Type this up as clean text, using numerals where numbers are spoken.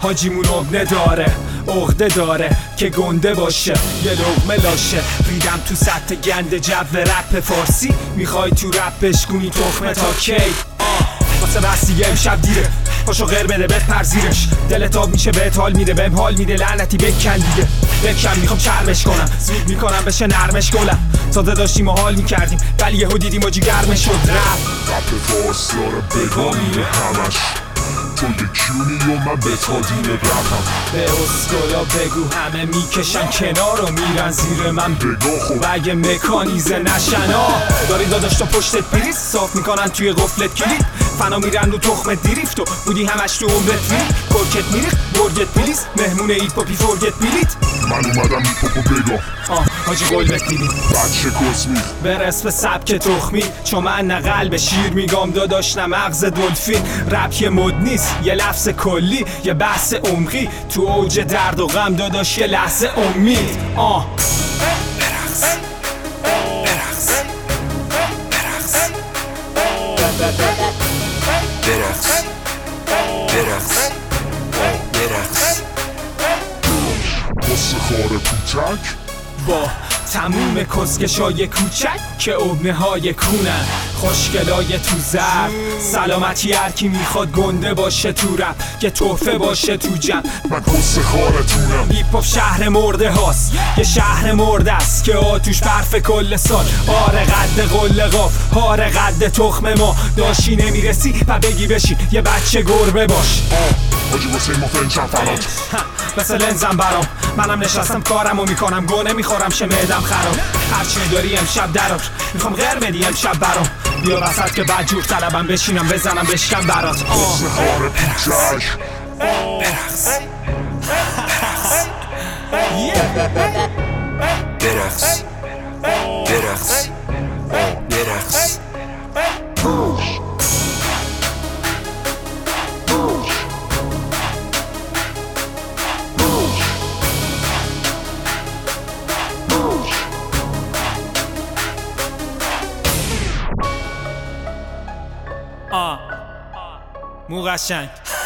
حاجیمون عقده داره که گنده باشه یه لقمه لاشه. ریدم تو سطح گنده جو رپ فارسی، میخوای تو رپ بشکونی تخمه تا کی؟ واسه بس دیگه امشب دیره، پاشو غیر بده بپر زیرش. دلت آب میشه بهت حال میده، بهم حال میده لعنتی بکن دیگه. بکن میخوام چرمش کنم، زود میکنم بشه نرمش گلم. تازه داشتیم و حال میکردیم ولی یهو دیدیم و جیگرمش شد. رپ فارسی داره بگامینه همش، تو یکیونی و من به تا دین رپم. به اسکولا بگو همه میکشن کنار و میرن زیر من. بگاه خب و اگه مکانیزه نشن داری داداش تا پشتت پریز صاف میکنن توی قفلت کلید. فنا میرن رو تخمت دیریفت و بودی همش تو عمرت میری. کرکت میریخت برگت پلیز مهمون ایت پاپی فرگت میرید. من اومدم ایپاپو بگاه حاجی قلبت میدی بچه کسمی برس به سبک تخمی، چون من نه قلب شیر میگم داداش نه مغز دلفین. رپ یه مد نیست یه لفظ کلی، یه بحث عمقی تو اوج درد و غم داداش یه لحظه امید. برقص قصه خاره کوچک با تموم کسکشای کوچک که ابنه های کونن. خوشگلای تو زرد سلامتی هرکی میخواد گنده باشه تو رپ، که تحفه باشه تو جمع. من قصه خارتونم. هیپ شهر مرده هاست، یه شهر مرده است که آتوش برف کل سال. آره قد قله قاف، آره قد تخم ما. داشی نمیرسی و بگی بشین یه بچه گربه باش. حاجی واسه ما فنچم فرات مثل لنزم برام، منم نشستم کارمو میکنم گونه میخورم شه معدم خراب. هرچی داری امشب درار، میخوام غیر بدی امشب برام. بیا وسط که بدجور طلبم بشینم بزنم بشکم برات. قصه خاره کوچک برقص مو قشنگ